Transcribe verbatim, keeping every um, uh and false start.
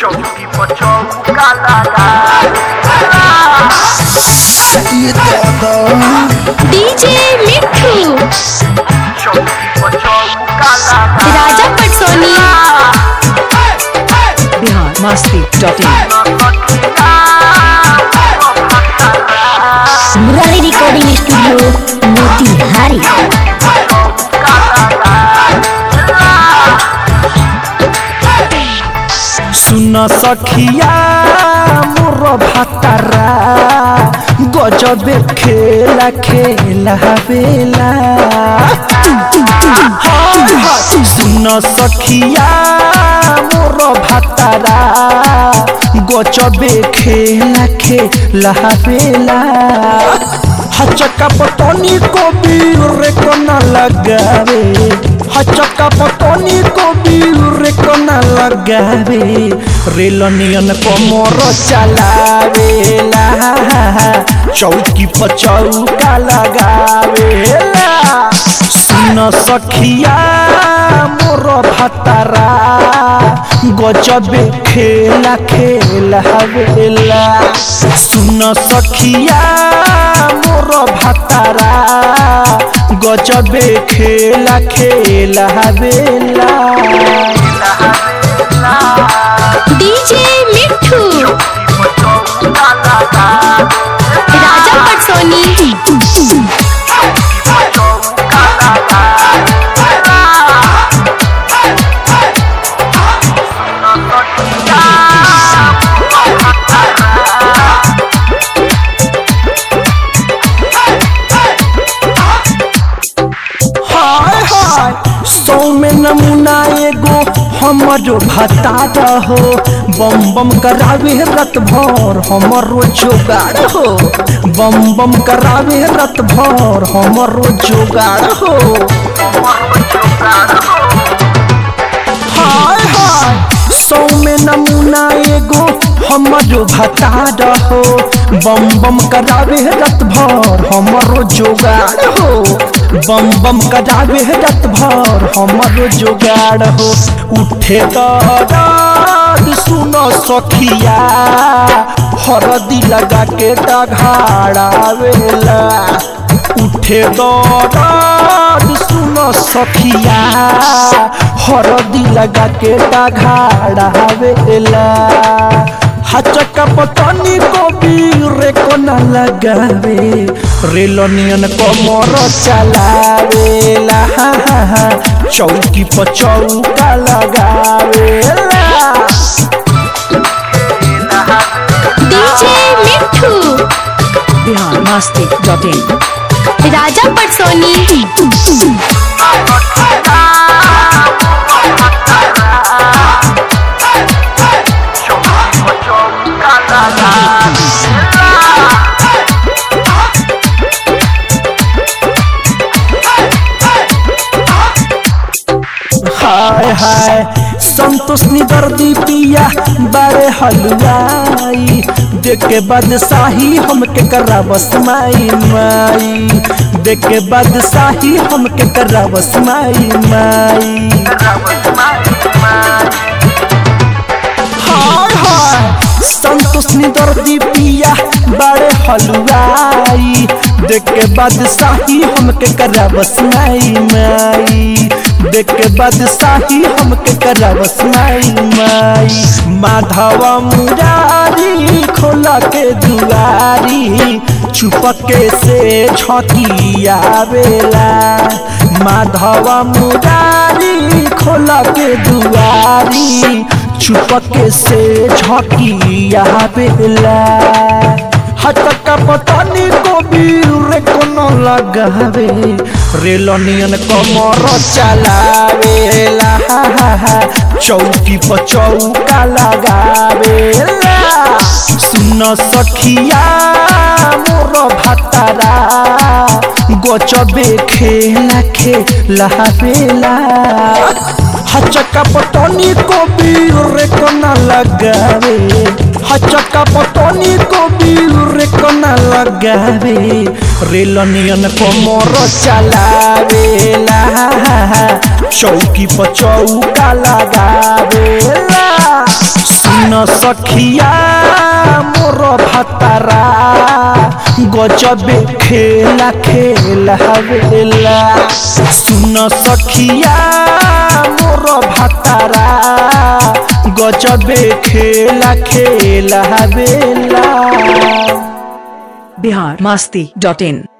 चौकी पर चौका लगा ये दादा डीजे मिठू चौकी पर चौका लगा Raja Patsoni Bihar Masti dot in Murari recording studio Motihari. सुन सखिया मोर भातारा गजबे खेला खेला बेला सुन सखिया मोर भातारा गजबे खेला खेला बेला हचका पटनी को बीर को न लगावे हचका पटनी को बीर को न लगावे रेलनियन को मोर चलावेला चौकी पर चौका लगावेला सुन सखिया मोर भातारा गजबे खेला खेला बेला सुन सखिया मोर भातारा गजबे खेला खेला बेला डीजे मिठू राजा पटसोनी सौ में नमूना एगो हमरो भतारा हो बम बम करावे रत भर हमरो जोगाड़ हो बम बम करावे रत भर हमरो जोगाड़ हो हाय हाय सौ में नमूना एगो हमरो भतारा हो बम बम करावे रत भर हमरो जोगाड़ हो बम बम करावे रत भर हमरो जोगाड़ हो उठे दर्द सुनो सखिया हरदी लगा के डघाड़ावेला उठे दर्द सुनो सखिया हरदी लगा के डघाड़ावेला हचका पटनी को बीर को न लगावे रेलनियन को मोर चलावेला चौकी पर चौका लगावेला DJ Mithu Bihar Masti dot in Raja Patsoni हाय हाय संतोष निदर्दी पिया बड़े हलवाई देख के बादशाही हमके करावस माई माई देख के बादशाही हमके करावस माई माई हाय हाय संतोष निदर्दी पिया बड़े हलवाई देख के बादशाही हमके करावस माई माई देख के बादशाही हमके करावस माई माई माधवा मुरारी खोला के दुआरी चुपके से झकिया बेला माधवा मुरारी खोला के दुआरी चुपके से झकिया बेला हचका पटनी को बीर को न लगावे रेलनियन को मोर चलावेला चौकी पर चौका लगावेला सुन सखिया मोर भातारा गजबे खेला खेला बेला हचका पटनी को बीर को न लगावे हचका पटनी को बीर को न लगावे रेलनियन को मोर चलावेला चौकी पर चौका लगावेला सुन सखिया मोर भतारा गजबे खेला खेला हवेला। सुन सखिया मोर भतारा गजबे खेला खेला हवेला। बिहार मस्ती डॉट इन।